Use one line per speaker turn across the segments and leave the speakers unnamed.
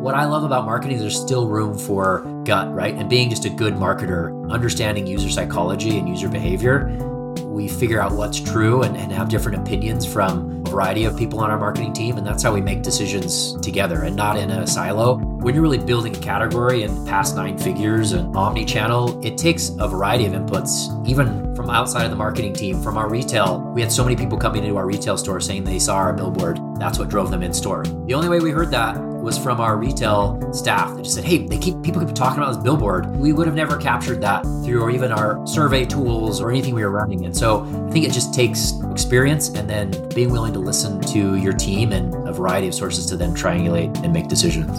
What I love about marketing is there's still room for gut, right? And being just a good marketer, understanding user psychology and user behavior. We figure out what's true and have different opinions from a variety of people on our marketing team. And that's how we make decisions together and not in a silo. When you're really building a category and past 9 figures and omni-channel, it takes a variety of inputs, even from outside of the marketing team, from our retail. We had so many people coming into our retail store saying they saw our billboard. That's what drove them in store. The only way we heard that was from our retail staff that just said, hey, people keep talking about this billboard. We would have never captured that through or even our survey tools or anything we were running. And so I think it just takes experience and then being willing to listen to your team and a variety of sources to then triangulate and make decisions.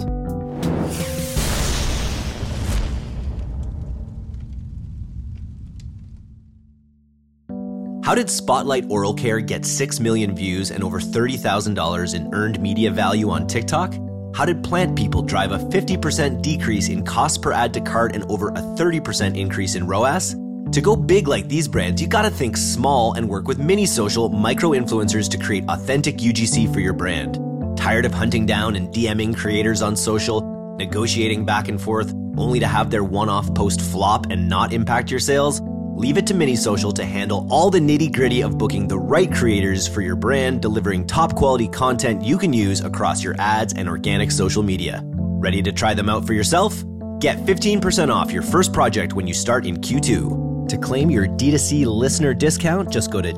How did Spotlight Oral Care get 6 million views and over $30,000 in earned media value on TikTok? How did Plant People drive a 50% decrease in cost per ad to cart and over a 30% increase in ROAS? To go big like these brands, you gotta think small and work with mini social micro-influencers to create authentic UGC for your brand. Tired of hunting down and DMing creators on social, negotiating back and forth, only to have their one-off post flop and not impact your sales? Leave it to MiniSocial to handle all the nitty-gritty of booking the right creators for your brand, delivering top-quality content you can use across your ads and organic social media. Ready to try them out for yourself? Get 15% off your first project when you start in Q2. To claim your D2C listener discount, just go to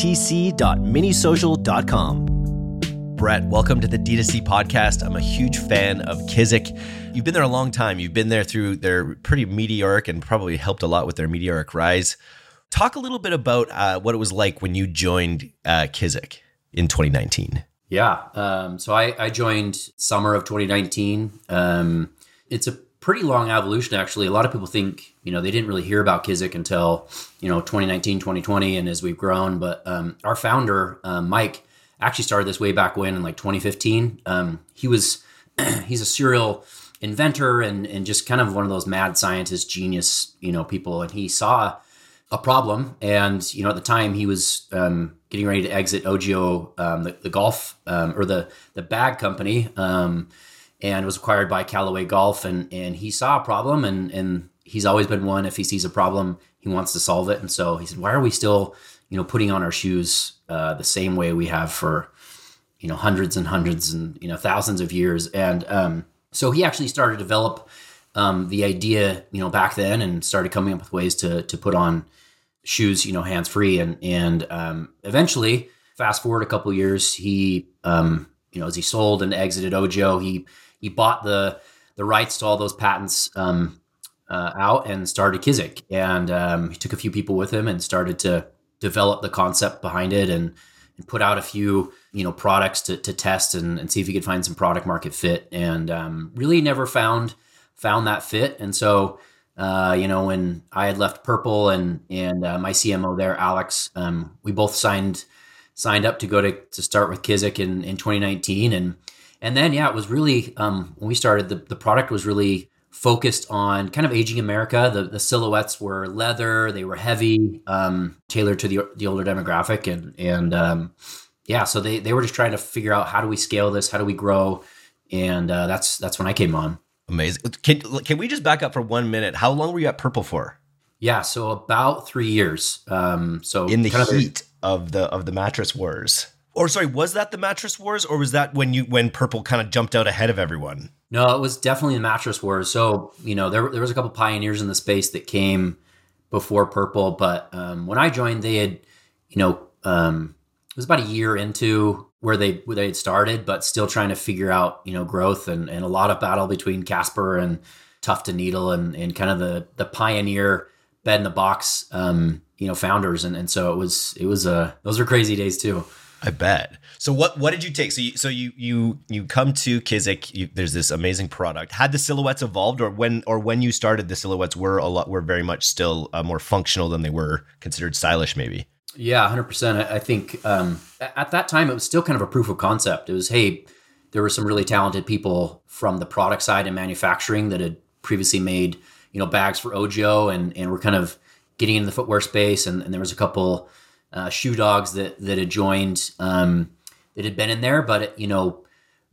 dtc.minisocial.com. Brett, welcome to the D2C podcast. I'm a huge fan of Kizik. You've been there a long time. You've been there through their pretty meteoric and probably helped a lot with their meteoric rise. Talk a little bit about what it was like when you joined Kizik in 2019.
Yeah. So I joined summer of 2019. It's a pretty long evolution, actually. A lot of people think, they didn't really hear about Kizik until, 2019, 2020, and as we've grown. But our founder, Mike, actually started this way back when in like 2015. He's a serial inventor and just kind of one of those mad scientist genius, people. And he saw a problem. And, at the time he was getting ready to exit OGIO, the golf or the bag company, and was acquired by Callaway Golf. And he saw a problem and he's always been one, if he sees a problem, he wants to solve it. And so he said, why are we still, putting on our shoes the same way we have for, hundreds and hundreds and, thousands of years. And so he actually started to develop the idea, back then and started coming up with ways to put on shoes, hands-free. And eventually, fast forward a couple of years, he, as he sold and exited OGIO, he bought the rights to all those patents out and started Kizik. And he took a few people with him and started to develop the concept behind it and put out a few, products to test and see if he could find some product market fit. And really never found that fit. And so, when I had left Purple and my CMO there, Alex, we both signed up to go to start with Kizik in 2019. And then, it was really, when we started, the product was really focused on kind of aging America. The silhouettes were leather, they were heavy, tailored to the older demographic. And so they were just trying to figure out, how do we scale this? How do we grow? And that's when I came on.
Amazing. Can we just back up for 1 minute? How long were you at Purple for?
Yeah, so about 3 years. So
in the heat of the mattress wars. Or sorry, was that the mattress wars, or was that when Purple kind of jumped out ahead of everyone?
No, it was definitely the mattress wars. So, there was a couple pioneers in the space that came before Purple, but when I joined, they had, it was about a year into where they had started, but still trying to figure out, growth and a lot of battle between Casper and Tuft and Needle and kind of the pioneer bed in the box, founders. And so it was those were crazy days too.
I bet. So what did you take? So you come to Kizik. There's this amazing product. Had the silhouettes evolved, or when you started, the silhouettes were very much still more functional than they were considered stylish, maybe?
Yeah, 100%. I think at that time it was still kind of a proof of concept. It was, hey, there were some really talented people from the product side and manufacturing that had previously made bags for OGIO and were kind of getting into the footwear space, and there was a couple shoe dogs that had joined that had been in there, but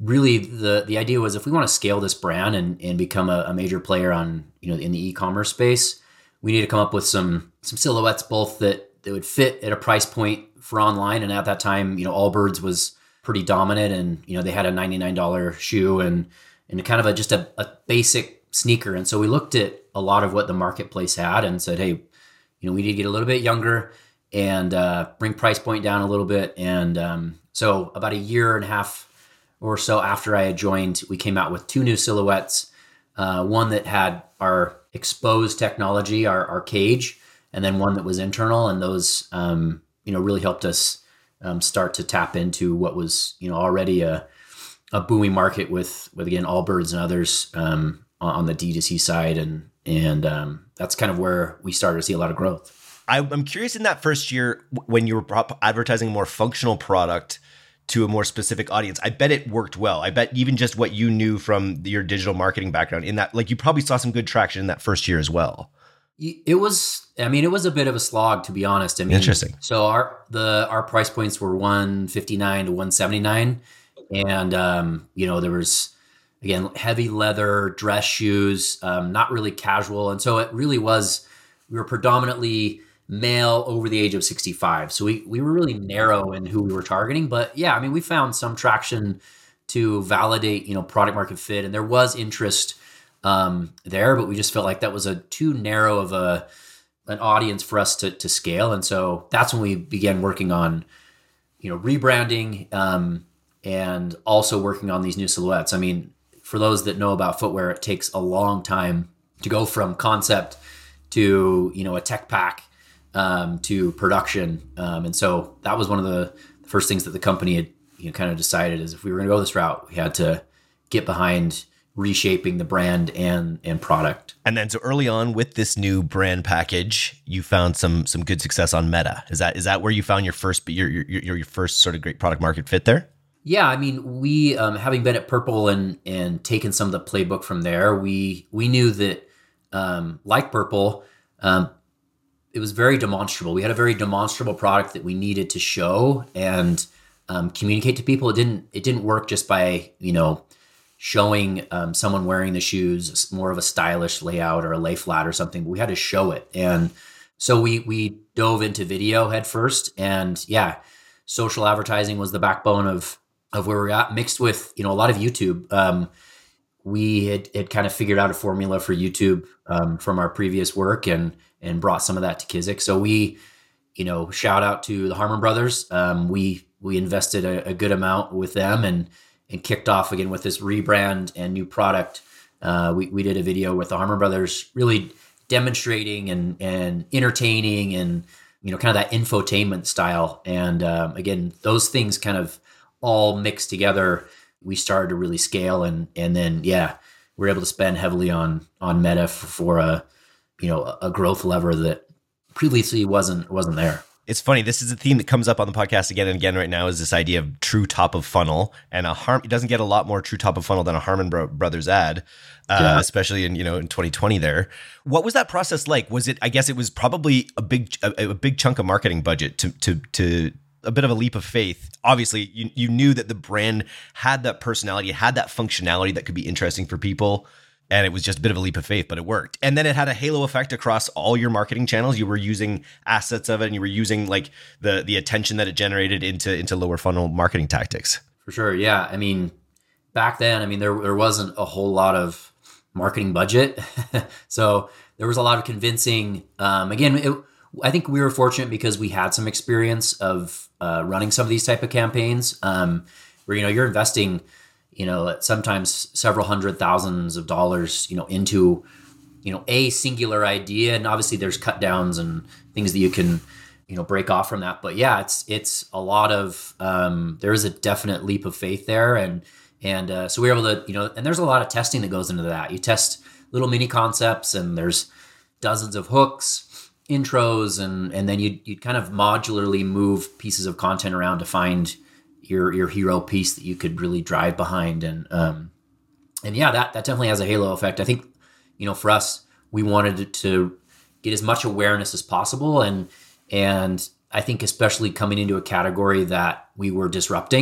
really the idea was if we want to scale this brand and become a major player on, in the e-commerce space, we need to come up with some silhouettes, both that would fit at a price point for online. And at that time, Allbirds was pretty dominant, and, they had a $99 shoe and kind of just a basic sneaker. And so we looked at a lot of what the marketplace had and said, hey, we need to get a little bit younger and bring price point down a little bit. And so about a year and a half or so after I had joined, we came out with 2 new silhouettes. One that had our exposed technology, our cage, and then one that was internal. And those, really helped us start to tap into what was, already a booming market with again, Allbirds and others on the D2C side. And that's kind of where we started to see a lot of growth.
I'm curious, in that first year when you were advertising a more functional product to a more specific audience, I bet it worked well. I bet even just what you knew from your digital marketing background in that, like, you probably saw some good traction in that first year as well.
It was a bit of a slog, to be honest.
Interesting.
So our price points were $159 to $179. And, there was, again, heavy leather dress shoes, not really casual. And so it really was, we were predominantly male over the age of 65. So we were really narrow in who we were targeting. But yeah, we found some traction to validate, product market fit. And there was interest there, but we just felt like that was too narrow of an audience for us to scale. And so that's when we began working on, rebranding and also working on these new silhouettes. For those that know about footwear, it takes a long time to go from concept to, a tech pack to production. And so that was one of the first things that the company had kind of decided is if we were going to go this route, we had to get behind reshaping the brand and product.
And then so early on with this new brand package, you found some good success on Meta. Is that where you found your first sort of great product market fit there?
Yeah, we having been at Purple and taken some of the playbook from there, we knew that like Purple, it was very demonstrable. We had a very demonstrable product that we needed to show and communicate to people. It didn't work just by showing someone wearing the shoes, more of a stylish layout or a lay flat or something. But we had to show it, and so we dove into video head first. And yeah, social advertising was the backbone of where we're at, mixed with a lot of YouTube. We had kind of figured out a formula for YouTube from our previous work and brought some of that to Kizik. So we, shout out to the Harmon brothers. We invested a good amount with them and kicked off again with this rebrand and new product. We did a video with the Harmon brothers, really demonstrating and entertaining and, kind of that infotainment style. And again, those things kind of all mixed together. We started to really scale, and then we're able to spend heavily on Meta for a growth lever that previously wasn't there.
It's funny. This is a theme that comes up on the podcast again and again right now, is this idea of true top of funnel, and it doesn't get a lot more true top of funnel than a Harmon Brothers ad, especially in 2020 there. What was that process like? Was it, I guess it was probably a big chunk of marketing budget to a bit of a leap of faith. Obviously, you knew that the brand had that personality, it had that functionality that could be interesting for people. And it was just a bit of a leap of faith, but it worked. And then it had a halo effect across all your marketing channels. You were using assets of it, and you were using like the attention that it generated into lower funnel marketing tactics.
For sure. Yeah. Back then, there wasn't a whole lot of marketing budget. So there was a lot of convincing. I think we were fortunate because we had some experience of running some of these type of campaigns where, you're investing, sometimes several $100,000s, into, a singular idea. And obviously there's cut downs and things that you can, break off from that. But yeah, it's a lot of, there is a definite leap of faith there. And so we were able to, and there's a lot of testing that goes into that. You test little mini concepts, and there's dozens of hooks, intros, and then you kind of modularly move pieces of content around to find your hero piece that you could really drive behind. And yeah, that definitely has a halo effect. I think, for us, we wanted to get as much awareness as possible. And I think especially coming into a category that we were disrupting,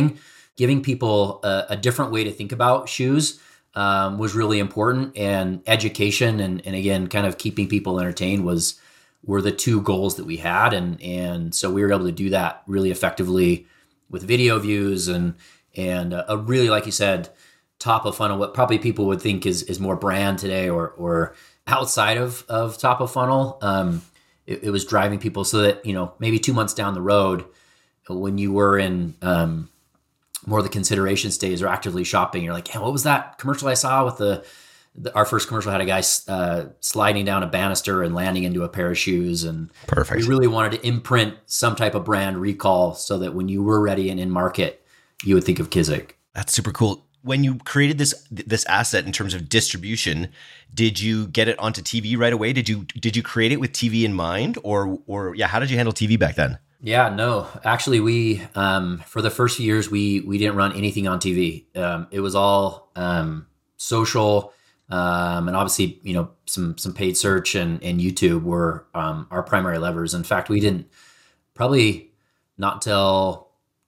giving people a different way to think about shoes was really important, and education and again, kind of keeping people entertained were the two goals that we had. And so we were able to do that really effectively with video views and a really, like you said, top of funnel, what probably people would think is more brand today or outside of top of funnel. It was driving people so that, maybe 2 months down the road, when you were in more of the consideration stage or actively shopping, you're like, hey, what was that commercial I saw with our first commercial had a guy sliding down a banister and landing into a pair of shoes. And
perfect.
We really wanted to imprint some type of brand recall so that when you were ready and in market, you would think of Kizik.
That's super cool. When you created this asset in terms of distribution, did you get it onto TV right away? Did you create it with TV in mind, or how did you handle TV back then?
Yeah, no, actually we, for the first few years, we didn't run anything on TV. It was all, social, and obviously, some paid search and YouTube were, our primary levers. In fact, we didn't probably not till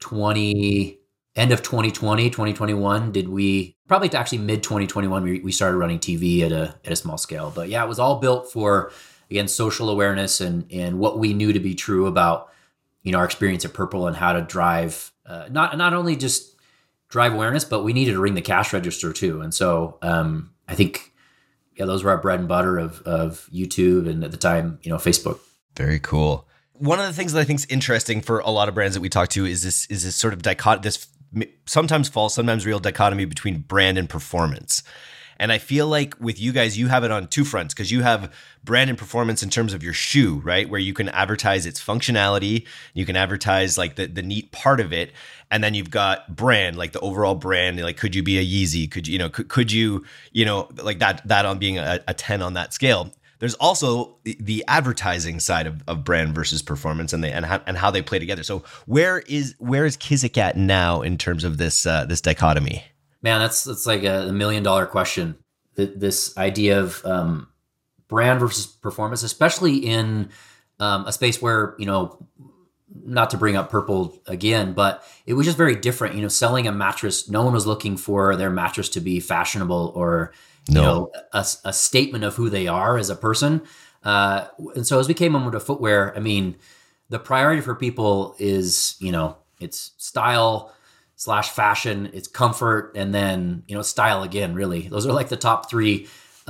end of 2020, 2021, did we probably actually mid 2021, we started running TV at a small scale. But yeah, it was all built for, again, social awareness and what we knew to be true about, our experience at Purple and how to drive, not only just drive awareness, but we needed to ring the cash register too. And so I think, those were our bread and butter of YouTube and at the time, Facebook.
Very cool. One of the things that I think is interesting for a lot of brands that we talk to is this sort of this sometimes false, sometimes real dichotomy between brand and performance. And I feel like with you guys, you have it on two fronts, because you have brand and performance in terms of your shoe, right? Where you can advertise its functionality, you can advertise like the neat part of it. And then you've got brand, like the overall brand, like could you be a Yeezy? Could you, like that on being a 10 on that scale. There's also the advertising side of brand versus performance and how they play together. So where is Kizik at now in terms of this dichotomy?
Man, that's like a $1 million question. This idea of brand versus performance, especially in a space where, not to bring up Purple again, but it was just very different. Selling a mattress, no one was looking for their mattress to be fashionable or a statement of who they are as a person. And so as we came on with footwear, the priority for people is, it's style / fashion, it's comfort, and then, style again, really. Those are like the top three,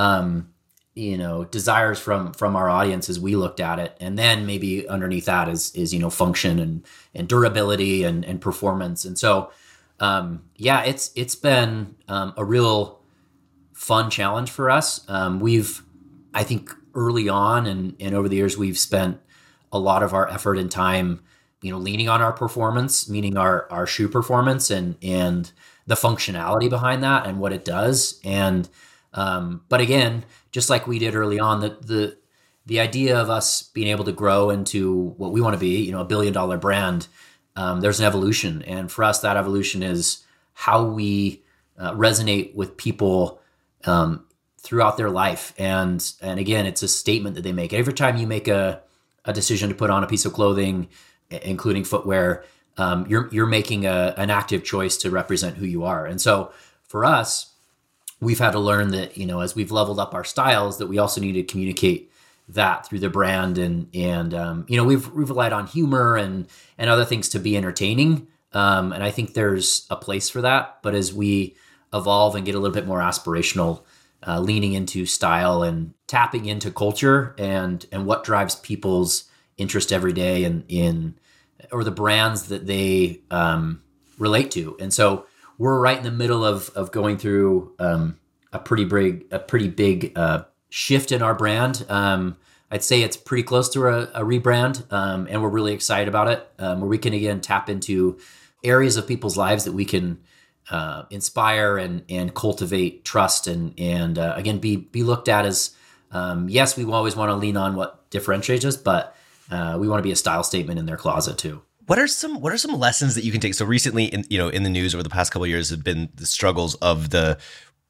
desires from our audience as we looked at it. And then maybe underneath that is function and durability and performance. And so, it's been a real fun challenge for us. I think early on and over the years, we've spent a lot of our effort and time, leaning on our performance, meaning our shoe performance and the functionality behind that and what it does. And, but again, just like we did early on, the idea of us being able to grow into what we want to be, $1 billion brand, there's an evolution. And for us, that evolution is how we resonate with people throughout their life. And again, it's a statement that they make. Every time you make a decision to put on a piece of clothing, including footwear, you're making an active choice to represent who you are. And so for us, we've had to learn that, as we've leveled up our styles, that we also need to communicate that through the brand. And we've relied on humor and other things to be entertaining. And I think there's a place for that. But as we evolve and get a little bit more aspirational, leaning into style and tapping into culture and what drives people's interest every day or the brands that they relate to. And so we're right in the middle of going through a pretty big shift in our brand. I'd say it's pretty close to a rebrand, and we're really excited about it, where we can again tap into areas of people's lives that we can inspire and cultivate trust and again be looked at as yes, we always want to lean on what differentiates us, but we want to be a style statement in their closet too.
What are some lessons that you can take? So recently in the news over the past couple of years have been the struggles of the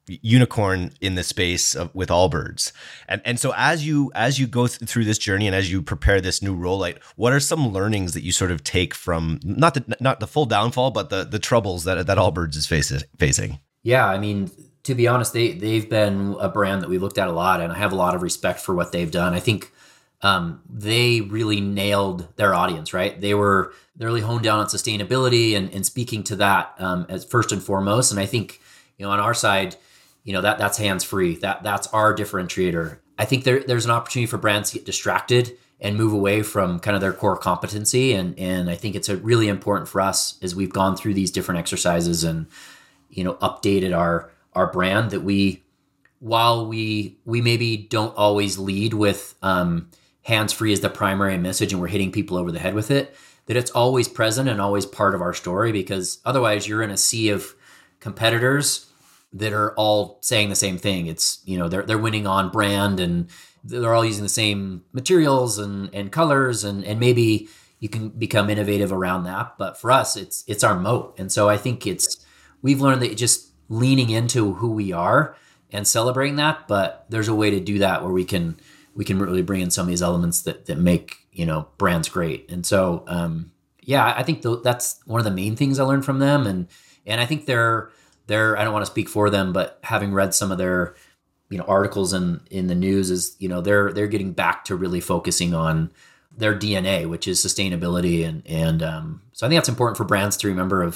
unicorn in the space with Allbirds. And so as you go through this journey and as you prepare this new role, like what are some learnings that you sort of take from not the full downfall, but the troubles that Allbirds is facing?
Yeah, I mean, to be honest, they've been a brand that we looked at a lot, and I have a lot of respect for what they've done. I think they really nailed their audience, right? They really honed down on sustainability and speaking to that as first and foremost. And I think, on our side, that's hands-free. That's our differentiator. I think there's an opportunity for brands to get distracted and move away from kind of their core competency. And I think it's really important for us as we've gone through these different exercises and, updated our brand, that while we maybe don't always lead with hands-free as the primary message and we're hitting people over the head with it, that it's always present and always part of our story, because otherwise you're in a sea of competitors that are all saying the same thing. It's, they're winning on brand and they're all using the same materials and colors and maybe you can become innovative around that. But for us, it's our moat. And so I think we've learned that just leaning into who we are and celebrating that, but there's a way to do that where we can really bring in some of these elements that make, brands great. And so, I think that's one of the main things I learned from them. And I think they're, I don't want to speak for them, but having read some of their, articles in the news is, they're getting back to really focusing on their DNA, which is sustainability. And so I think that's important for brands to remember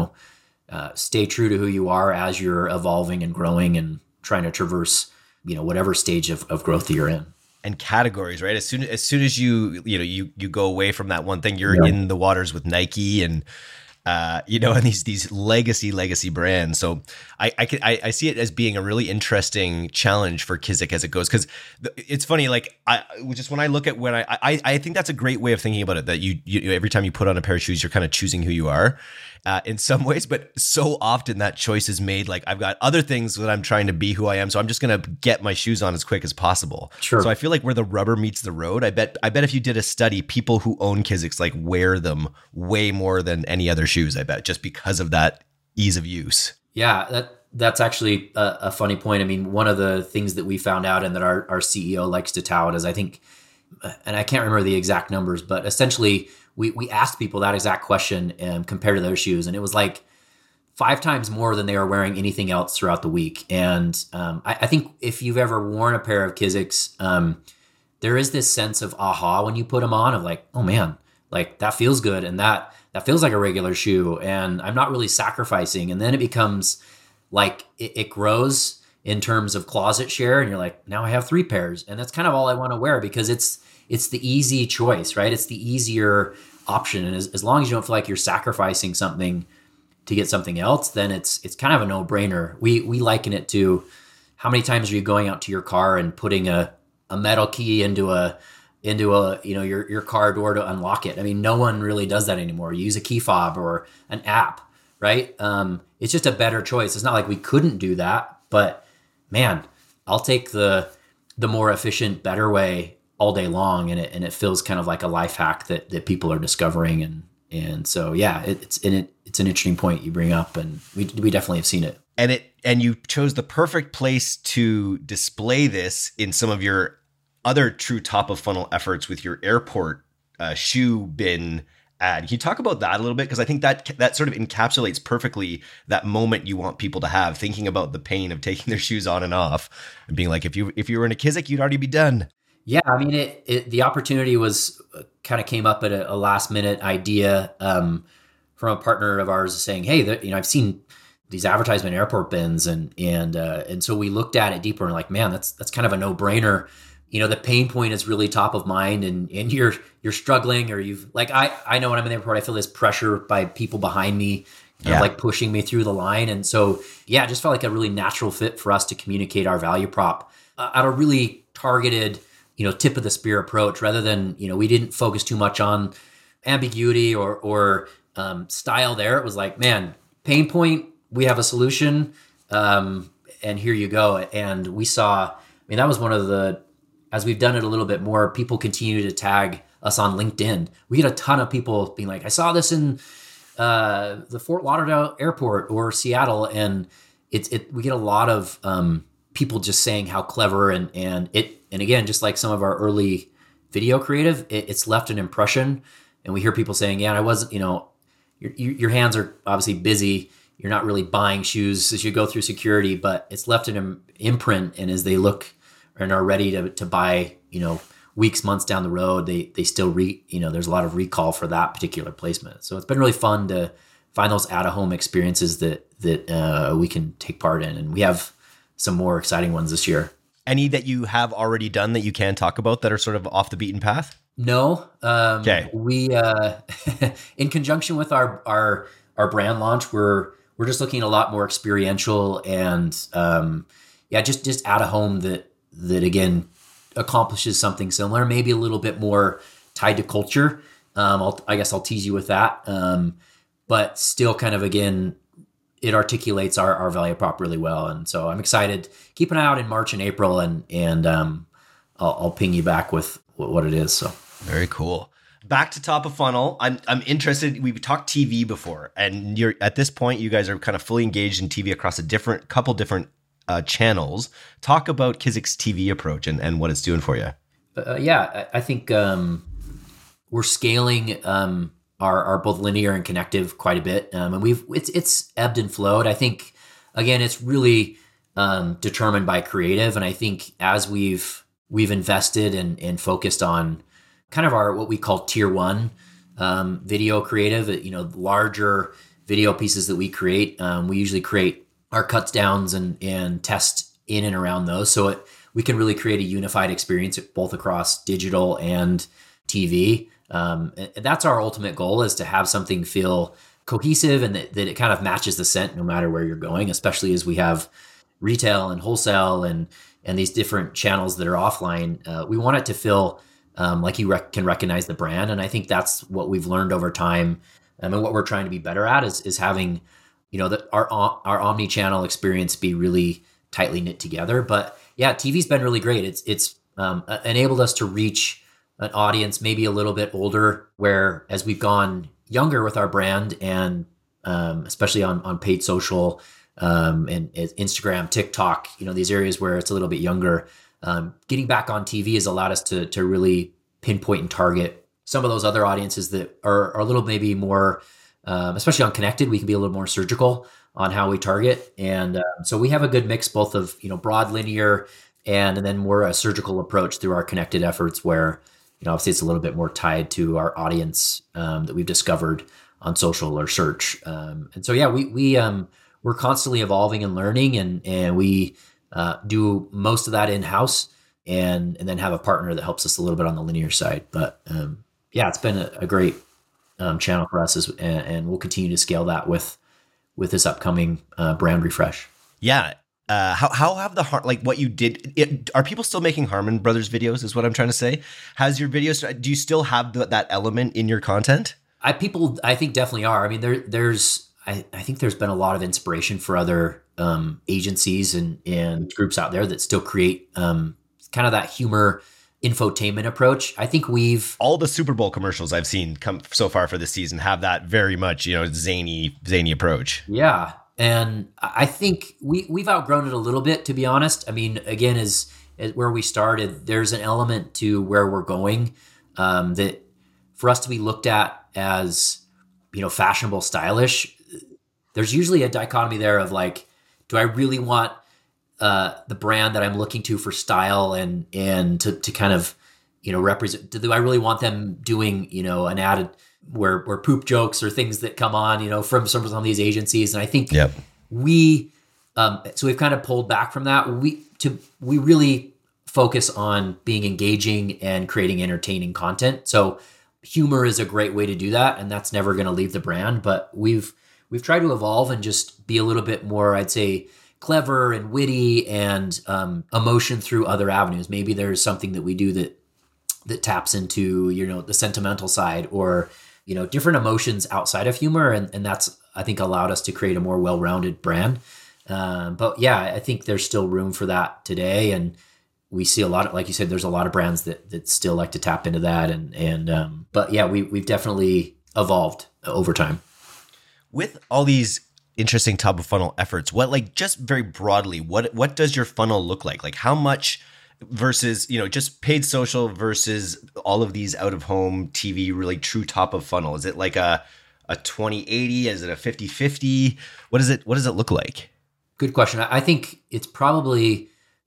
stay true to who you are as you're evolving and growing and trying to traverse, whatever stage of growth that you're in.
And categories, right? As soon as you go away from that one thing, you're in the waters with Nike and and these legacy brands. So I see it as being a really interesting challenge for Kizik as it goes, because it's funny. Like when I look at I think that's a great way of thinking about it. That you every time you put on a pair of shoes, you're kind of choosing who you are. In some ways, but so often that choice is made like I've got other things that I'm trying to be who I am, so I'm just going to get my shoes on as quick as possible.
Sure.
So I feel like where the rubber meets the road, I bet if you did a study, people who own Kiziks like wear them way more than any other shoes, I bet, just because of that ease of use.
Yeah, that's actually a funny point. I mean, one of the things that we found out and that our CEO likes to tout is, I think, and I can't remember the exact numbers, but essentially we asked people that exact question compared to those shoes. And it was like 5 times more than they were wearing anything else throughout the week. And I think if you've ever worn a pair of Kiziks, there is this sense of aha when you put them on, of like, oh man, like that feels good. And that feels like a regular shoe and I'm not really sacrificing. And then it becomes like, it grows in terms of closet share. And you're like, now I have 3 pairs and that's kind of all I want to wear, because it's the easy choice, right? It's the easier option. And as long as you don't feel like you're sacrificing something to get something else, then it's kind of a no-brainer. We liken it to how many times are you going out to your car and putting a metal key into your car door to unlock it. I mean, no one really does that anymore. You use a key fob or an app, right? It's just a better choice. It's not like we couldn't do that, but man, I'll take the more efficient, better way all day long, and it feels kind of like a life hack that people are discovering, and so it's an interesting point you bring up, and we definitely have seen it.
And you chose the perfect place to display this in some of your other true top of funnel efforts with your airport shoe bin ad. Can you talk about that a little bit? Because I think that sort of encapsulates perfectly that moment you want people to have, thinking about the pain of taking their shoes on and off and being like, if you were in a Kizik, you'd already be done.
Yeah, I mean, the opportunity was kind of came up at a last minute idea from a partner of ours saying, hey, I've seen these advertisement airport bins, and so we looked at it deeper and like, man, that's kind of a no brainer. The pain point is really top of mind, and you're struggling, or you've like I know when I'm in the airport, I feel this pressure by people behind me, kind of like pushing me through the line, and so it just felt like a really natural fit for us to communicate our value prop at a really targeted, tip of the spear approach, rather than, we didn't focus too much on ambiguity or style there. It was like, man, pain point, we have a solution, and here you go. And we saw, that was one of the, as we've done it a little bit more, people continue to tag us on LinkedIn. We get a ton of people being like, I saw this in the Fort Lauderdale airport or Seattle, and we get a lot of people just saying how clever and again, just like some of our early video creative, it's left an impression. And we hear people saying, yeah, I wasn't, your hands are obviously busy. You're not really buying shoes as you go through security, but it's left an imprint. And as they look and are ready to buy, weeks, months down the road, they still there's a lot of recall for that particular placement. So it's been really fun to find those out-of-home experiences that we can take part in. And we have some more exciting ones this year.
Any that you have already done that you can talk about that are sort of off the beaten path?
No.
Okay.
We, in conjunction with our brand launch, we're just looking at a lot more experiential and, just out of home that again accomplishes something similar, maybe a little bit more tied to culture. I guess I'll tease you with that. But still kind of, again, it articulates our value prop really well. And so I'm excited. Keep an eye out in March and April and I'll ping you back with what it is. So
very cool. Back to top of funnel. I'm interested. We've talked TV before, and you're at this point, you guys are kind of fully engaged in TV across a couple different channels. Talk about Kizik's TV approach and what it's doing for you.
I think we're scaling our both linear and connective quite a bit, and it's ebbed and flowed. I think again, it's really determined by creative, and I think as we've invested and focused on kind of our what we call tier one video creative, larger video pieces that we create. We usually create our cuts downs and test in and around those, so we can really create a unified experience both across digital and TV. And that's our ultimate goal, is to have something feel cohesive and that it kind of matches the scent no matter where you're going, especially as we have retail and wholesale and these different channels that are offline. We want it to feel like you can recognize the brand. And I think that's what we've learned over time. And what we're trying to be better at is having, our omni-channel experience be really tightly knit together. But yeah, TV's been really great. It's enabled us to reach an audience maybe a little bit older, where as we've gone younger with our brand and especially on paid social and Instagram, TikTok, these areas where it's a little bit younger, getting back on TV has allowed us to really pinpoint and target some of those other audiences that are a little maybe more, especially on connected, we can be a little more surgical on how we target. And so we have a good mix both of, broad linear and then more a surgical approach through our connected efforts where, obviously it's a little bit more tied to our audience that we've discovered on social or search. And so, yeah, we're constantly evolving and learning, and we do most of that in-house and then have a partner that helps us a little bit on the linear side. But it's been a great channel for us, and we'll continue to scale that with this upcoming brand refresh.
Yeah. How have what you did, are people still making Harmon Brothers videos is what I'm trying to say? Has your videos, do you still have that element in your content?
I think definitely are. I mean, I think there's been a lot of inspiration for other agencies and groups out there that still create kind of that humor infotainment approach. I think all
the Super Bowl commercials I've seen come so far for this season have that very much, zany approach.
Yeah. And I think we've outgrown it a little bit, to be honest. I mean, again, as where we started, there's an element to where we're going that for us to be looked at as, fashionable, stylish, there's usually a dichotomy there of like, do I really want the brand that I'm looking to for style and to kind of, represent, do I really want them doing, an added where poop jokes or things that come on, from some of these agencies. And I think so we've kind of pulled back from that. We really focus on being engaging and creating entertaining content. So humor is a great way to do that. And that's never going to leave the brand, but we've tried to evolve and just be a little bit more, I'd say, clever and witty and emotion through other avenues. Maybe there's something that we do that taps into, the sentimental side or, different emotions outside of humor. And that's, I think, allowed us to create a more well-rounded brand. But yeah, I think there's still room for that today. And we see a lot of, like you said, there's a lot of brands that still like to tap into that. But yeah, we've definitely evolved over time.
With all these interesting top of funnel efforts. What, like, just very broadly, what does your funnel look like? Like how much versus, just paid social versus all of these out of home TV, really true top of funnel? Is it like a 20-80? Is it a 50-50? What does it look like?
Good question. I think it's probably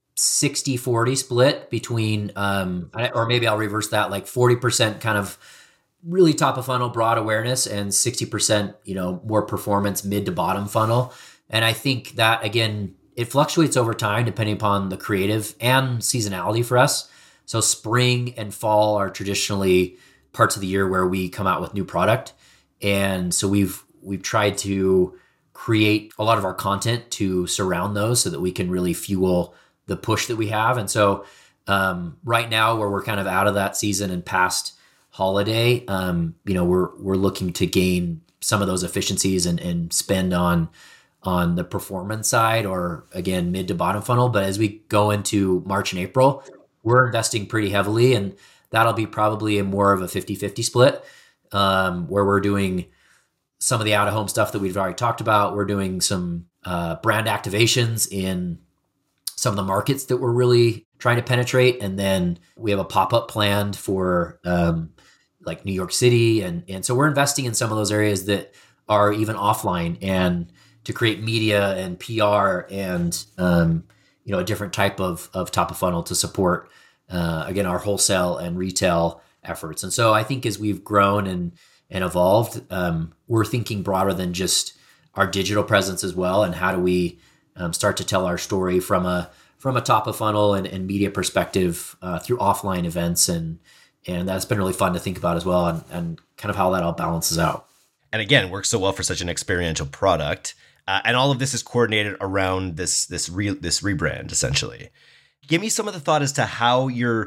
60-40 split between, or maybe I'll reverse that, like 40% kind of really top of funnel, broad awareness, and 60%, more performance, mid to bottom funnel. And I think that, again, it fluctuates over time depending upon the creative and seasonality for us. So spring and fall are traditionally parts of the year where we come out with new product. And so we've tried to create a lot of our content to surround those so that we can really fuel the push that we have. And so right now, where we're kind of out of that season and past holiday, we're looking to gain some of those efficiencies and spend on the performance side, or again, mid to bottom funnel. But as we go into March and April, we're investing pretty heavily, and that'll be probably more of a 50-50 split, where we're doing some of the out-of-home stuff that we've already talked about. We're doing some brand activations in some of the markets that we're really trying to penetrate. And then we have a pop-up planned for like New York City. And so we're investing in some of those areas that are even offline, and to create media and PR and, a different type of top of funnel to support, again, our wholesale and retail efforts. And so I think as we've grown and evolved, we're thinking broader than just our digital presence as well. And how do we start to tell our story from a top of funnel and media perspective through offline events. And that's been really fun to think about as well, and kind of how that all balances out.
And again, works so well for such an experiential product. And all of this is coordinated around this rebrand, essentially. Give me some of the thought as to how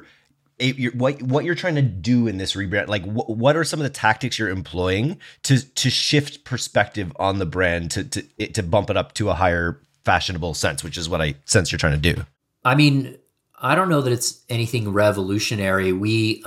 what you're trying to do in this rebrand. Like, what are some of the tactics you're employing to shift perspective on the brand to bump it up to a higher fashionable sense, which is what I sense you're trying to do?
I mean, I don't know that it's anything revolutionary. We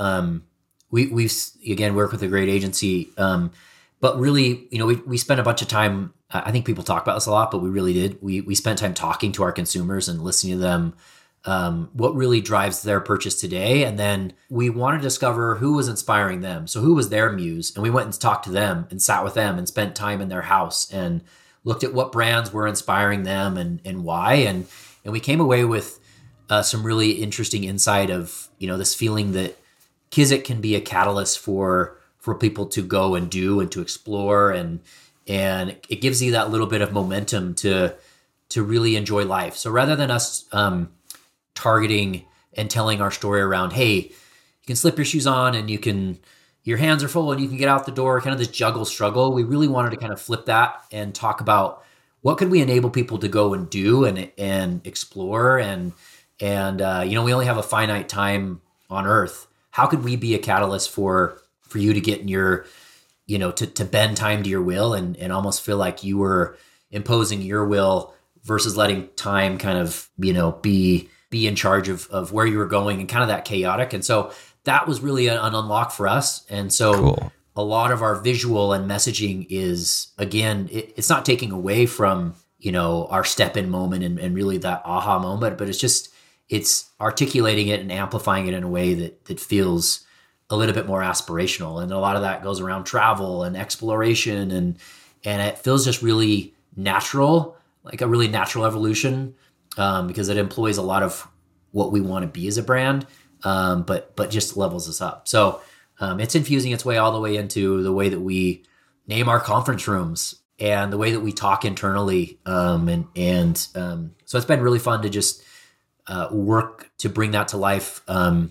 again work with a great agency, but really, we spent a bunch of time. I think people talk about this a lot, but we really did. We spent time talking to our consumers and listening to them, what really drives their purchase today. And then we wanted to discover who was inspiring them. So who was their muse? And we went and talked to them and sat with them and spent time in their house and looked at what brands were inspiring them and why. And we came away with some really interesting insight of, this feeling that Kizik can be a catalyst for people to go and do and to explore. And it gives you that little bit of momentum to really enjoy life. So rather than us targeting and telling our story around, hey, you can slip your shoes on and your hands are full and you can get out the door, kind of this juggle struggle. We really wanted to kind of flip that and talk about what could we enable people to go and do and explore. And we only have a finite time on earth. How could we be a catalyst for you to get in your, to bend time to your will and almost feel like you were imposing your will versus letting time kind of, be in charge of where you were going and kind of that chaotic. And so that was really an unlock for us. And so cool. A lot of our visual and messaging is, again, it's not taking away from, our step in moment and really that aha moment, but it's articulating it and amplifying it in a way that feels a little bit more aspirational. And a lot of that goes around travel and exploration and it feels just really natural, like a really natural evolution, because it employs a lot of what we want to be as a brand, but just levels us up. So it's infusing its way all the way into the way that we name our conference rooms and the way that we talk internally. So it's been really fun to just work to bring that to life,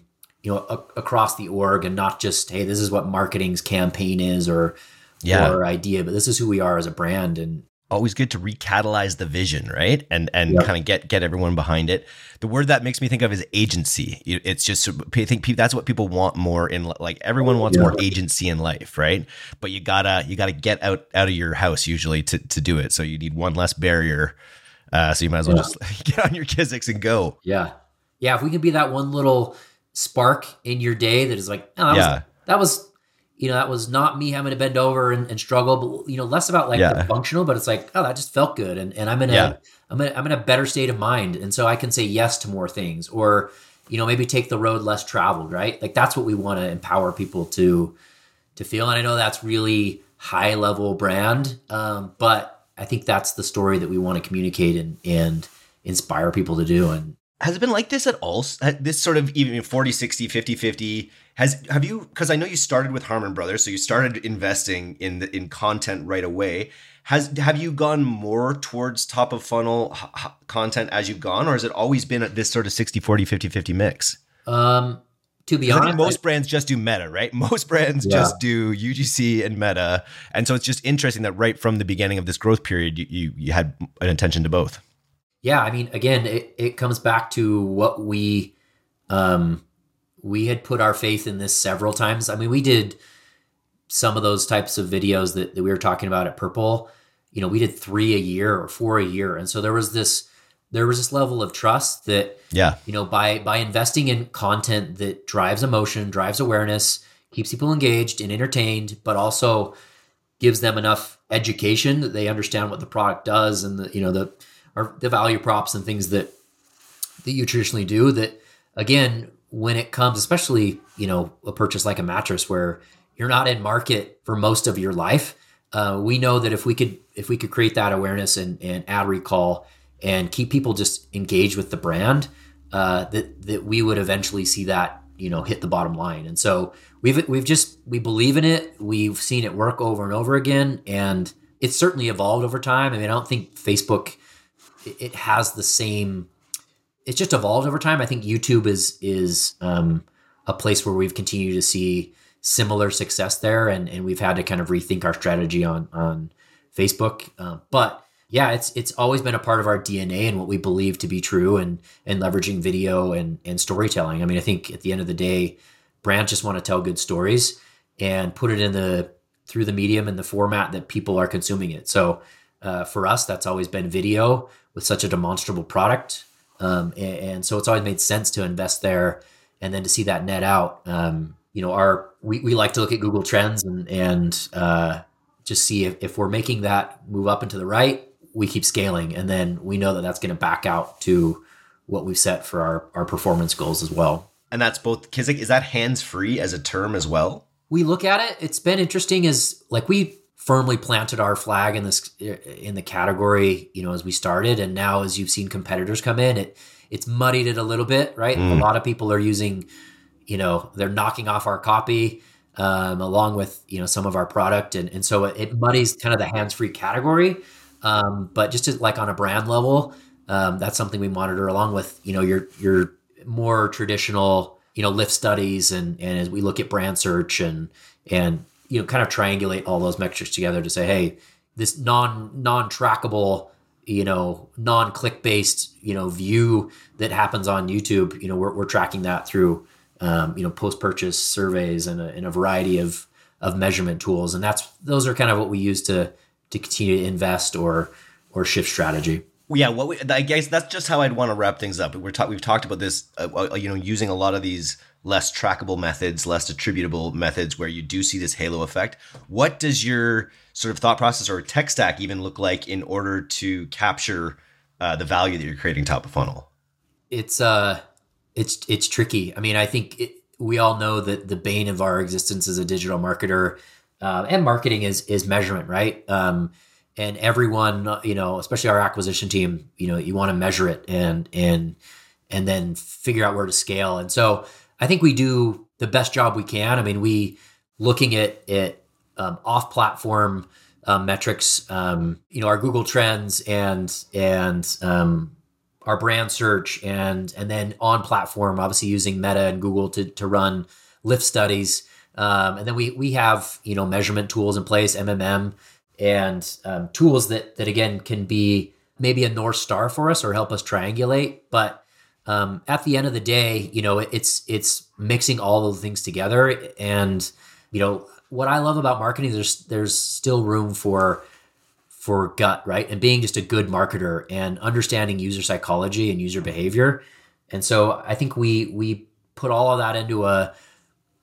across the org, and not just, hey, this is what marketing's campaign is or idea, but this is who we are as a brand. And
always good to recatalyze the vision, right? And kind of get everyone behind it. The word that makes me think of is agency. It's just, I think that's what people want more in, like, everyone wants more agency in life, right? But you gotta get out of your house usually to do it. So you need one less barrier. So you might as well just get on your Kiziks and go.
Yeah. Yeah. If we can be that one little spark in your day that is like, oh, that was, that was not me having to bend over and struggle, but less about like the functional, but it's like, oh, that just felt good. And I'm in a better state of mind. And so I can say yes to more things, or, maybe take the road less traveled, right? Like that's what we want to empower people to feel. And I know that's really high level brand. But I think that's the story that we want to communicate and inspire people to do. And
has it been like this at all? This sort of even 40, 60, 50, 50, have you, because I know you started with Harmon Brothers, so you started investing in content right away. Have you gone more towards top of funnel content as you've gone, or has it always been at this sort of 60, 40, 50, 50 mix?
To be honest,
I think most brands just do Meta, right? Most brands just do UGC and Meta. And so it's just interesting that right from the beginning of this growth period, you had an intention to both.
Yeah. I mean, again, it comes back to what we had put our faith in this several times. I mean, we did some of those types of videos that we were talking about at Purple. We did 3 a year or 4 a year. And so there was this level of trust that, by investing in content that drives emotion, drives awareness, keeps people engaged and entertained, but also gives them enough education that they understand what the product does and the value props and things that you traditionally do, that again, when it comes, especially, a purchase like a mattress where you're not in market for most of your life. We know that if we could create that awareness and ad recall and keep people just engaged with the brand, that we would eventually see that, hit the bottom line. And so we believe in it. We've seen it work over and over again. And it's certainly evolved over time. I mean, I don't think Facebook, it has the same, it's just evolved over time. I think YouTube is a place where we've continued to see similar success there. And we've had to kind of rethink our strategy on Facebook. But yeah, it's always been a part of our DNA and what we believe to be true, and leveraging video and storytelling. I mean, I think at the end of the day, brands just want to tell good stories and put it through the medium and the format that people are consuming it. So for us, that's always been video with such a demonstrable product. And so it's always made sense to invest there, and then to see that net out. We like to look at Google Trends and just see if we're making that move up and to the right, we keep scaling. And then we know that that's going to back out to what we've set for our performance goals as well.
And that's both Kizik. Is that hands-free as a term as well?
We look at it. It's been interesting as like we firmly planted our flag in the category, as we started. And now as you've seen competitors come in, it's muddied it a little bit, right? A lot of people are using, they're knocking off our copy along with, some of our product. And so it muddies kind of the hands-free category. But just like on a brand level, that's something we monitor along with, your more traditional, lift studies. And as we look at brand search and kind of triangulate all those metrics together to say, hey, this non-trackable, non-click based, view that happens on YouTube, we're tracking that through, post-purchase surveys and a variety of measurement tools. And those are kind of what we use to continue to invest or shift strategy.
Yeah, I guess that's just how I'd want to wrap things up. We've talked about this, using a lot of these less trackable methods, less attributable methods where you do see this halo effect. What does your sort of thought process or tech stack even look like in order to capture the value that you're creating top of funnel?
It's tricky. I mean, I think we all know that the bane of our existence as a digital marketer and marketing is measurement, right? And everyone, especially our acquisition team, you want to measure it and then figure out where to scale. And so I think we do the best job we can. I mean, we looking at off-platform metrics, our Google Trends and our brand search and then on platform, obviously using Meta and Google to run lift studies. And then we have, measurement tools in place, MMM, and tools that again can be maybe a North Star for us or help us triangulate. But at the end of the day, it's mixing all those things together. And, what I love about marketing, there's still room for gut, right? And being just a good marketer and understanding user psychology and user behavior. And so I think we put all of that into a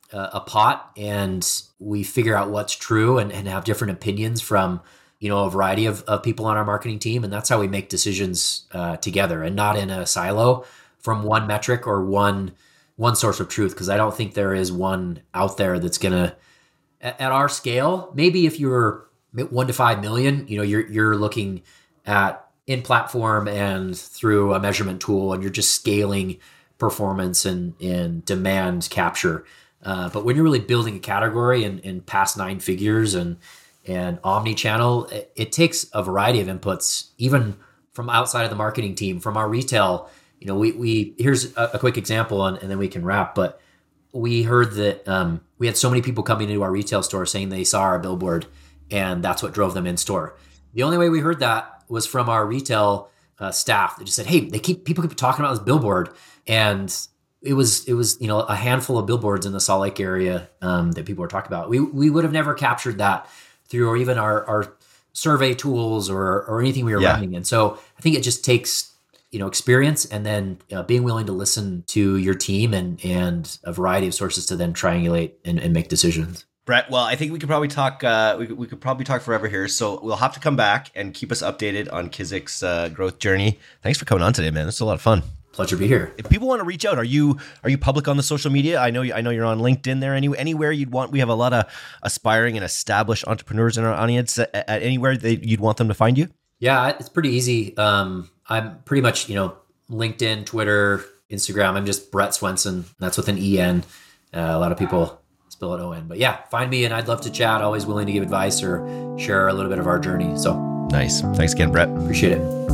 a pot and we figure out what's true and have different opinions from, a variety of people on our marketing team. And that's how we make decisions together and not in a silo from one metric or one source of truth. Because I don't think there is one out there that's going to, at our scale, maybe if you're 1 to 5 million, you're looking at in platform and through a measurement tool, and you're just scaling performance and demand capture. But when you're really building a category in past 9 figures and omni-channel, it takes a variety of inputs, even from outside of the marketing team, from our retail. We here's a quick example, and then we can wrap. But we heard that we had so many people coming into our retail store saying they saw our billboard, and that's what drove them in store. The only way we heard that was from our retail staff. They just said, "Hey, people keep talking about this billboard," and it was a handful of billboards in the Salt Lake area that people were talking about. We would have never captured that through or even our survey tools or anything we were running. And so I think it just takes experience and then being willing to listen to your team and a variety of sources to then triangulate and make decisions.
Brett, well, I think we could probably talk. We could probably talk forever here. So we'll have to come back and keep us updated on Kizik's growth journey. Thanks for coming on today, man. It's a lot of fun.
Pleasure to be here.
If people want to reach out, are you public on the social media? I know you're on LinkedIn there. Anywhere you'd want. We have a lot of aspiring and established entrepreneurs in our audience. At anywhere you'd want them to find you.
Yeah, it's pretty easy. I'm pretty much LinkedIn, Twitter, Instagram. I'm just Brett Swenson. That's with an EN. A lot of people spell it ON. But yeah, find me and I'd love to chat. Always willing to give advice or share a little bit of our journey. So
nice. Thanks again, Brett.
Appreciate it.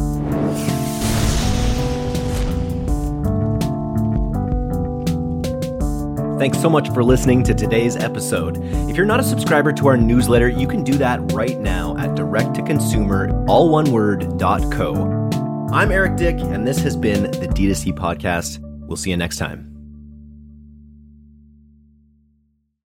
Thanks so much for listening to today's episode. If you're not a subscriber to our newsletter, you can do that right now at directtoconsumer.co. I'm Eric Dick, and this has been the D2C Podcast. We'll see you next time.